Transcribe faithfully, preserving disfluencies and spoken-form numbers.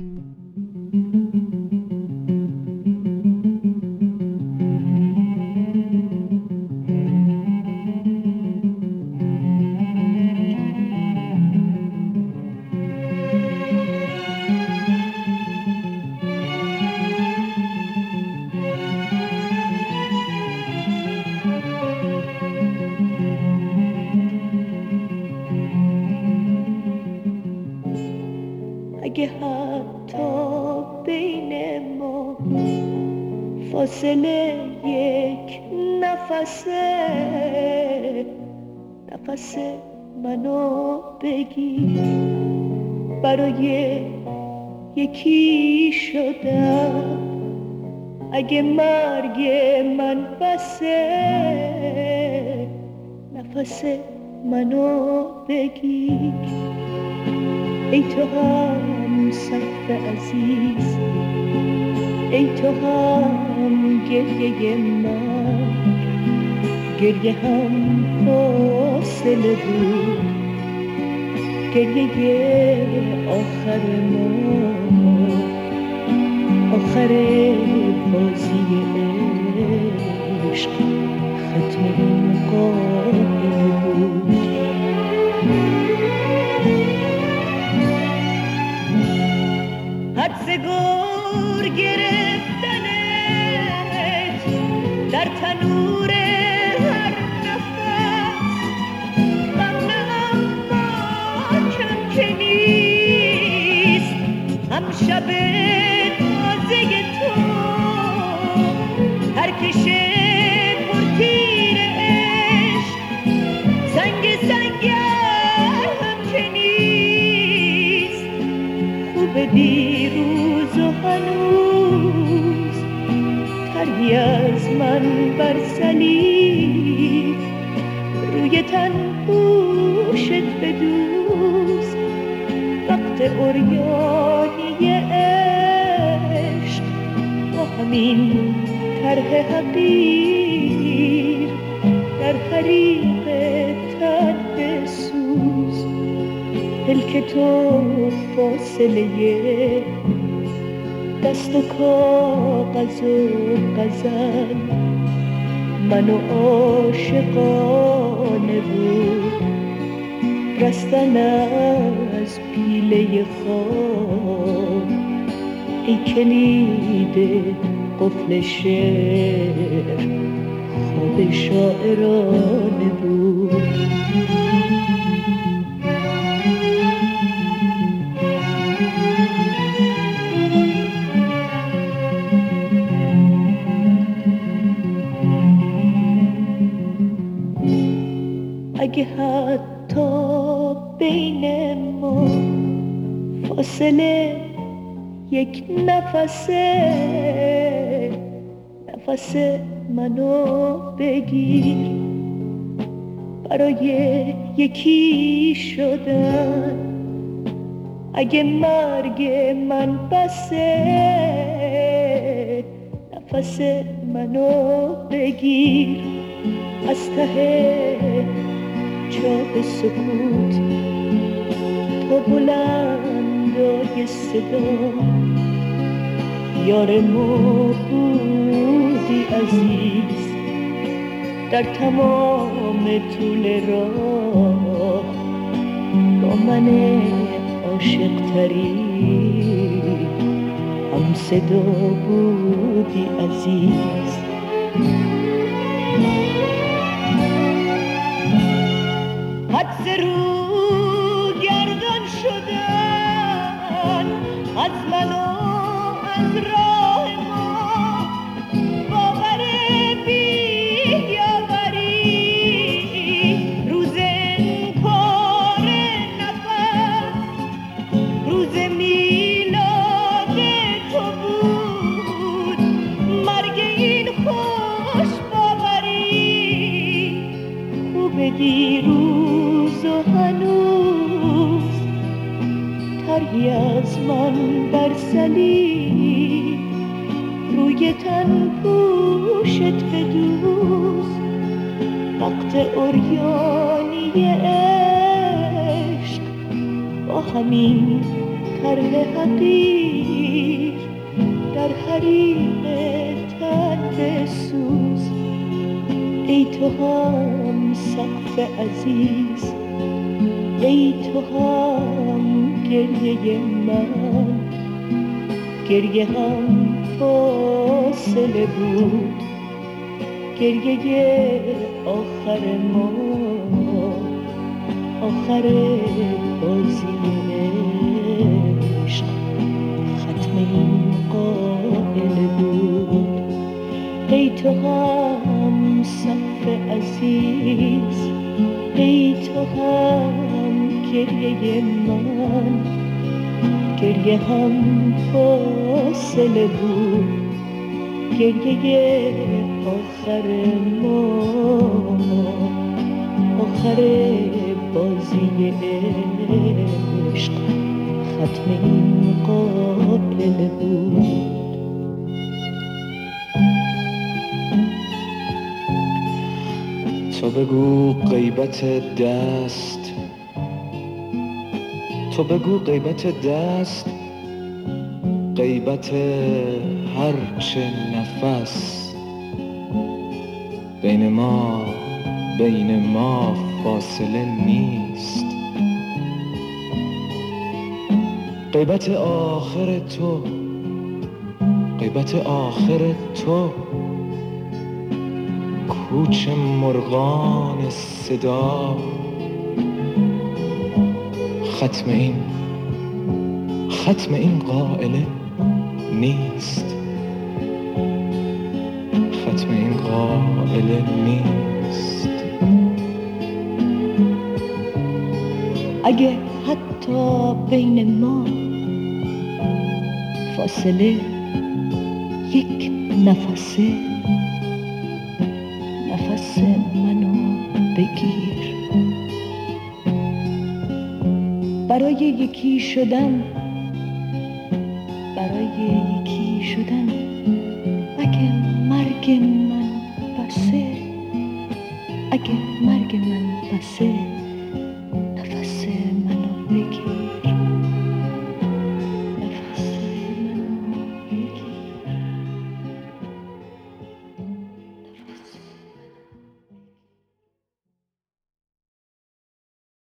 اگه حتی بین ما فاصله یک نفسه، نفس منو بگیر، برای یکی شدم. اگه مرگ من بسه، نفس منو بگیر. ای تو هم صف عزیز، ای تو هم گریه من، گریه هم فاصله بود، گریه آخر ما، آخر بازی عشق، ختم این قافله بود. حدس گور گرفتنت در تنور هر نفس، غم اما کم که نیست، هم شب تازه تو ترکش پرتیر عشق، سنگ سنگر هم که نیست. خوب دیروز و هنوز تری از من بر صلیب، روی تن پوشت بدوز. وقت عریانی عشق با همین طرح حقیر، در حریق تن بسوز. پلک تو فاصله دست و کاغذ و غزل، منو عاشقانه بود رستن از پیله خواب. ای کلید قفل شعر، خواب شاعرانه بود. اگه حتی بین ما فاصله یک نفسه، نفس منو بگیر، برای یکی شدن. اگه مرگ من بسه، نفس منو بگیر. از ته چاه سکوت تا بلندای صدا، یار ما بودی عزیز در تمام طول راه. با من عاشق تری هم صدا بودی عزیز. حدس رو گردان شدن از من و از راه ما، باور بی‌یاوری روز انکار نفس، روز میلاد تو بود مرگ این خوش باوری. خوب دیروز و هنوز تری از من بر صلیب، روی تن پوشت بدوز. وقت عریانی عشق با همین طرح حقیر در حریم تن بسوز. ای تو هم سقف عزیز، ای تو هم گریه من. گریه هم فاصله بود، گریه آخر ما، آخر بازی عشق ختم این قائل بود. ای تو هم سقف عزیز، ای تو هم گریه من. گریه هم فاصله بود، گریه آخر ما، آخر بازی عشق ختم این قائل بود. تو بگو غیبت دست، تو بگو غیبت دست، غیبت هرچه نفس. بین ما بین ما فاصله نیست. غیبت آخر تو، غیبت آخر تو، کوچ مرغان صدا. ختم این ختم این قائله نیست. ختم این قائله نیست. اگه حتی بین ما فاصله یک نفسه، نفس منو بگیر. برای یکی شدن، برای یکی شدن اگه مرگ من بسه، اگه مرگ من بسه